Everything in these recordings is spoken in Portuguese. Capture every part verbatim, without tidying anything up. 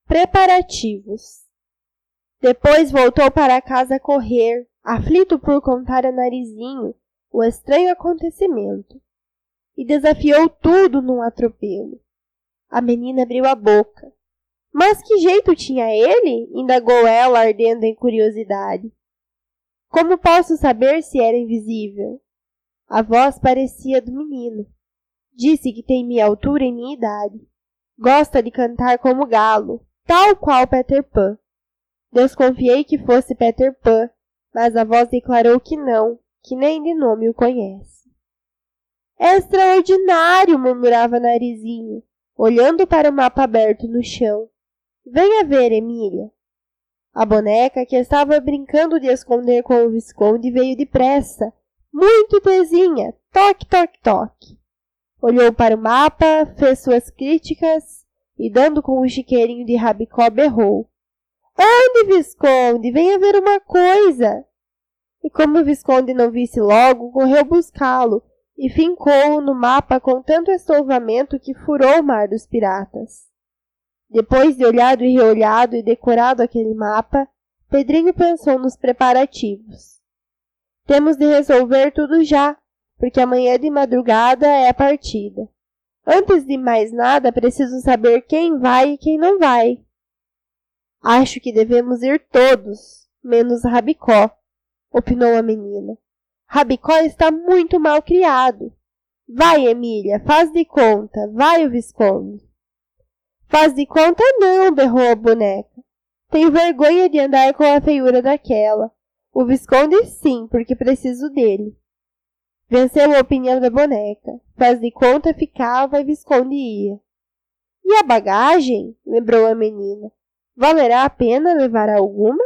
Preparativos. Depois voltou para casa a correr, aflito por contar a Narizinho o estranho acontecimento, e desafiou tudo num atropelo. A menina abriu a boca. Mas que jeito tinha ele? Indagou ela, ardendo em curiosidade. Como posso saber se era invisível? A voz parecia do menino. Disse que tem minha altura e minha idade. Gosta de cantar como galo, tal qual Peter Pan. Desconfiei que fosse Peter Pan, mas a voz declarou que não, que nem de nome o conhece. É extraordinário, murmurava Narizinho, olhando para o mapa aberto no chão. Venha ver, Emília. A boneca, que estava brincando de esconder com o Visconde, veio depressa, muito tezinha, toque, toque, toque. Olhou para o mapa, fez suas críticas e, dando com um chiqueirinho de rabicó, berrou. Ande, Visconde, venha ver uma coisa! E como o Visconde não visse logo, correu buscá-lo e fincou-o no mapa com tanto estouvamento que furou o mar dos piratas. Depois de olhado e reolhado e decorado aquele mapa, Pedrinho pensou nos preparativos. Temos de resolver tudo já, porque amanhã de madrugada é a partida. Antes de mais nada, preciso saber quem vai e quem não vai. Acho que devemos ir todos, menos Rabicó, opinou a menina. Rabicó está muito mal criado. Vai, Emília, faz de conta, vai o Visconde. Faz de conta não, berrou a boneca. Tenho vergonha de andar com a feiura daquela. O Visconde sim, porque preciso dele. Venceu a opinião da boneca. Faz de conta ficava e Visconde ia. E a bagagem? Lembrou a menina. Valerá a pena levar alguma?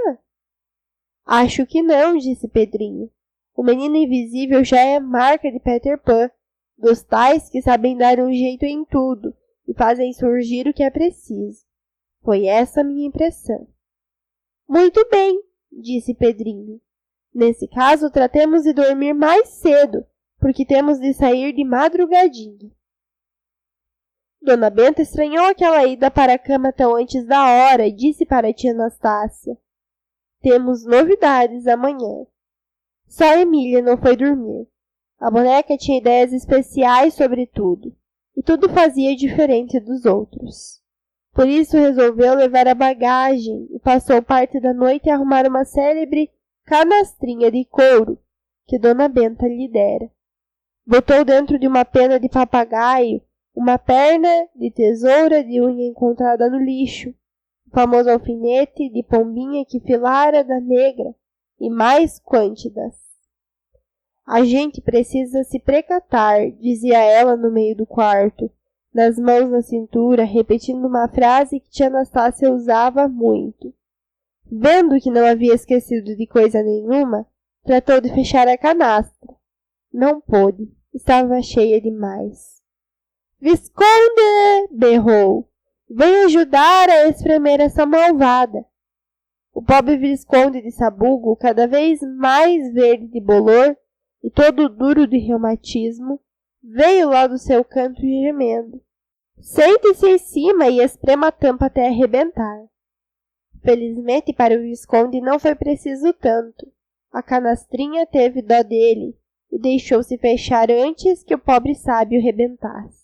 Acho que não, disse Pedrinho. O menino invisível já é marca de Peter Pan, dos tais que sabem dar um jeito em tudo e fazem surgir o que é preciso. Foi essa a minha impressão. Muito bem, disse Pedrinho. Nesse caso, tratemos de dormir mais cedo, porque temos de sair de madrugadinha. Dona Benta estranhou aquela ida para a cama tão antes da hora e disse para a tia Anastácia. Temos novidades amanhã. Só Emília não foi dormir. A boneca tinha ideias especiais sobre tudo, e tudo fazia diferente dos outros. Por isso resolveu levar a bagagem e passou parte da noite a arrumar uma célebre canastrinha de couro que Dona Benta lhe dera. Botou dentro de uma pena de papagaio uma perna de tesoura de unha encontrada no lixo, o famoso alfinete de pombinha que filara da negra e mais quântidas. A gente precisa se precatar, dizia ela no meio do quarto, nas mãos na cintura, repetindo uma frase que tia Anastácia usava muito. Vendo que não havia esquecido de coisa nenhuma, tratou de fechar a canastra. Não pôde, estava cheia demais. Visconde! Berrou. Vem ajudar a espremer essa malvada. O pobre Visconde de Sabugo, cada vez mais verde de bolor e todo duro de reumatismo, veio lá do seu canto gemendo. Sente-se em cima e esprema a tampa até arrebentar. Felizmente para o Visconde não foi preciso tanto. A canastrinha teve dó dele e deixou-se fechar antes que o pobre sábio rebentasse.